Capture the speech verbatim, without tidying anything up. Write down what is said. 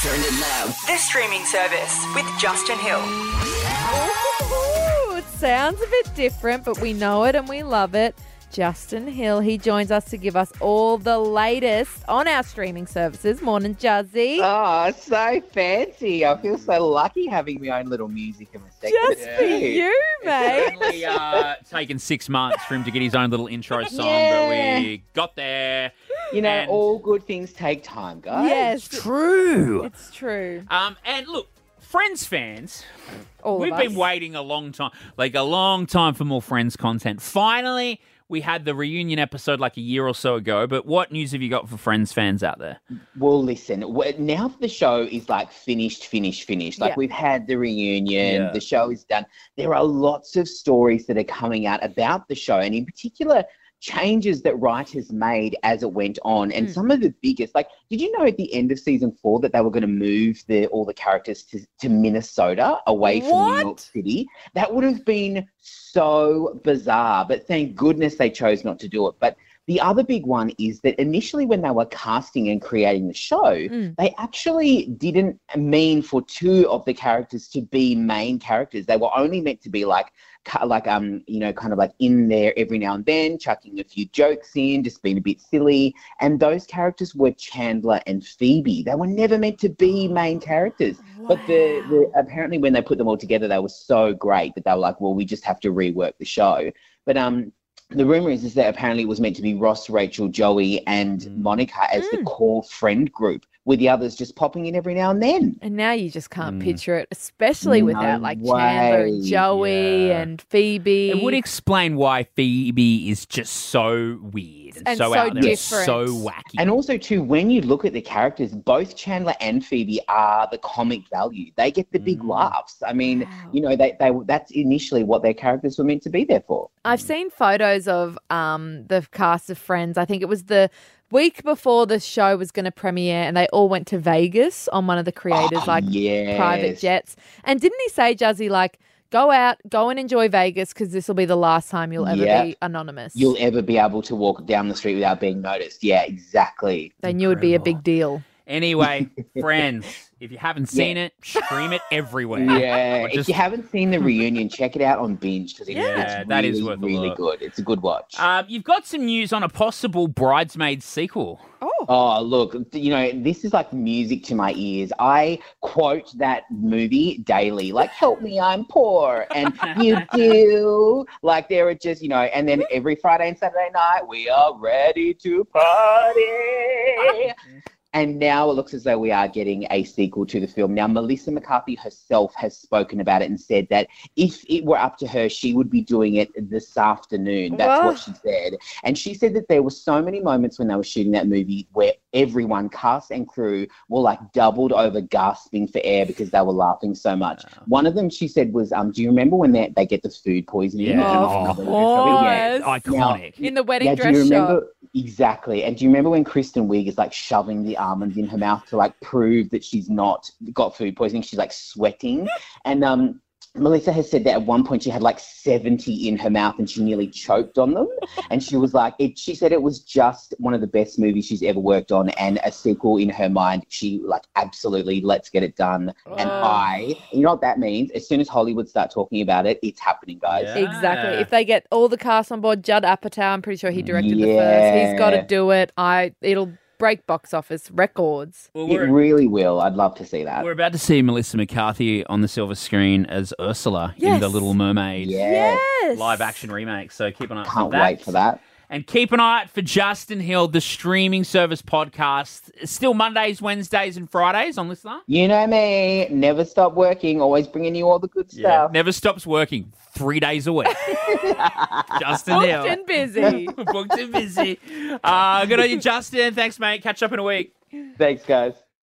Turn it loud. The streaming service with Justin Hill. Ooh, it sounds a bit different, but we know it and we love it. Justin Hill, he joins us to give us all the latest on our streaming services. Morning, Juzzy. Oh, so fancy. I feel so lucky having my own little music in my segment. Just for you, mate. It's only uh, taken six months for him to get his own little intro song, Yeah. but we got there. You know, And- all good things take time, guys. Yes, True. it's true. Um, and look, Friends fans, All we've of been us. waiting a long time, like a long time for more Friends content. Finally, we had the reunion episode like a year or so ago, but what news have you got for Friends fans out there? Well, listen, w- now that the show is like finished, finished, finished, like Yeah. we've had the reunion, Yeah. the show is done. There are lots of stories that are coming out about the show, and in particular, changes that writers made as it went on. And Mm. some of the biggest, like, did you know at the end of season four that they were going to move the all the characters to, to Minnesota away from What? New York City? That would have been so bizarre, but thank goodness they chose not to do it. But the other big one is that initially when they were casting and creating the show, Mm. they actually didn't mean for two of the characters to be main characters. They were only meant to be like, ki- like um, you know, kind of like in there every now and then, chucking a few jokes in, just being a bit silly. And those characters were Chandler and Phoebe. They were never meant to be main characters. But the, the apparently when they put them all together, they were so great that they were like, well, we just have to rework the show. But um. The rumor is, is that apparently it was meant to be Ross, Rachel, Joey, and Mm. Monica as the Mm. core friend group, with the others just popping in every now and then. And now you just can't Mm. picture it, especially No without like Chandler and way. Joey Yeah. and Phoebe. It would explain why Phoebe is just so weird and, And so, so out there, and different. so wacky. And also, too, when you look at the characters, both Chandler and Phoebe are the comic value. They get the big Mm. laughs. I mean, Wow. you know, they, they that's initially what their characters were meant to be there for. I've seen photos of um, the cast of Friends. I think it was the week before the show was going to premiere, and they all went to Vegas on one of the creators' Oh, like yes. private jets. And didn't he say, Juzzy, like, go out, go and enjoy Vegas because this will be the last time you'll ever Yeah. be anonymous? You'll ever be able to walk down the street without being noticed. Yeah, exactly. They knew it'd be a Incredible. big deal. Anyway, Friends, if you haven't seen it, stream it everywhere. Yeah, Or if just- you haven't seen the reunion, check it out on Binge because it's, Yeah, it's that really, is worth a really look. good. It's a good watch. Uh, you've got some news on a possible Bridesmaids sequel. Oh, Oh, look, you know, this is like music to my ears. I quote that movie daily, like, help me, I'm poor. And you do. Like, there are just, you know, and then every Friday and Saturday night, we are ready to party. And now it looks as though we are getting a sequel to the film. Now, Melissa McCarthy herself has spoken about it and said that if it were up to her, she would be doing it this afternoon. That's Whoa. what she said. And she said that there were so many moments when they were shooting that movie where everyone, cast and crew, were like doubled over gasping for air because they were laughing so much. One of them, she said, was, um, do you remember when they, they get the food poisoning? Yeah. Of Oh, course. Iconic. in the wedding Yeah, do dress you remember shop. exactly? And do you remember when Kristen Wiig is like shoving the almonds in her mouth to like prove that she's not got food poisoning? She's like sweating, and um, Melissa has said that at one point she had like seventy in her mouth and she nearly choked on them. And she was like, it, she said it was just one of the best movies she's ever worked on, and a sequel in her mind. She like, absolutely, let's get it done. And Oh. I, you know what that means? As soon as Hollywood start talking about it, it's happening, guys. Yeah. Exactly. If they get all the cast on board, Judd Apatow, I'm pretty sure he directed the first. He's got to Yeah. do it. I it'll break box office records. Well, It we're, really will. I'd love to see that. we're about to see Melissa McCarthy on the silver screen as Ursula in Yes. The Little Mermaid Yeah. Yes. live action remake. So keep an eye Can't for that. wait for that. And keep an eye out for Justin Hill, the streaming service podcast. It's still Mondays, Wednesdays, and Fridays on Listener. You know me, never stop working, always bringing you all the good stuff. Never stops working. Three days a week. Justin Booked Hill. and busy. Booked and busy. Uh, good on you, Justin. Thanks, mate. Catch up in a week. Thanks, guys.